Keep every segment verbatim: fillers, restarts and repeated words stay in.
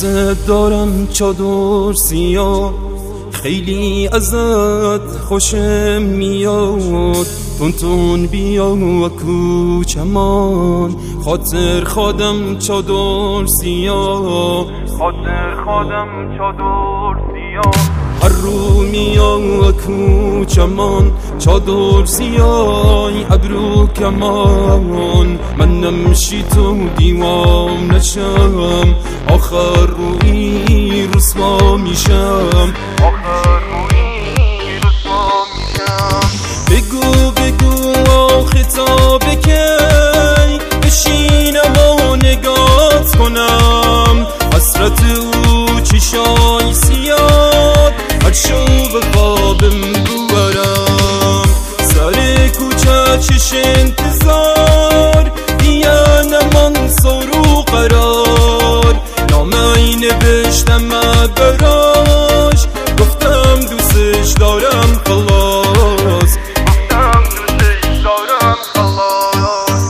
دوست دارم چادر سیاه، خیلی ازت خوشم میاد. تون تون بیا و کوچمان، خاطر خودم چادر سیاه، خاطر خودم چادر سیاه. هر رو میاد کوچمان چادر سیاه، ابرو کمان. من نمشی تو دیوام نشم، آخر روی رسوا میشم، آخر روی رسوا میشم. بگو بگو آخه تا بکی، بشینم و نگات کنم. حسرت او چشای سیاد، هر شو به خوابم ببرم. سر کوچه چش انتظار، بیا نمان سر و قرار. نامه نوشتم براش، گفتم دوستش دارم خلاص، گفتم دوستش دارم خلاص.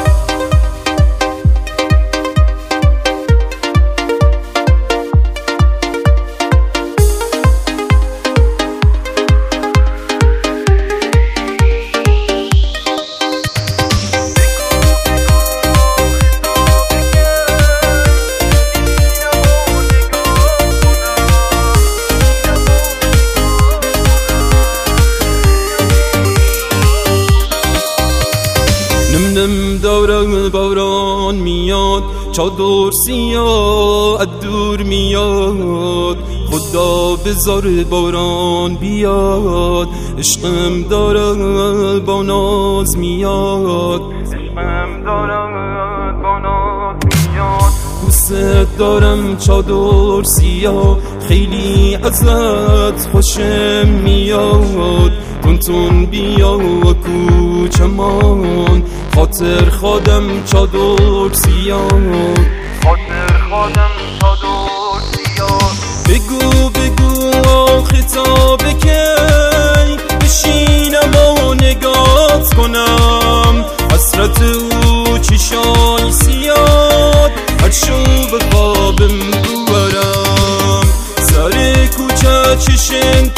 نم داره باران میاد، چادر سیاه از دور میاد. خدا بذار باران بیاد، عشقم داره با ناز میاد، عشقم داره با ناز میاد. دوست دارم چادر سیاه، خیلی ازت خوشم میاد. تون تون بیا و کوچمان، خاطر خودم چادر سیاه، خاطر خودم چادر سیاه. بگو بگو آخه تا بکی، بشینم و نگات کنم. حسرت او چشای سیاد، هر شو به خوابم ببرم. سر کوچه چش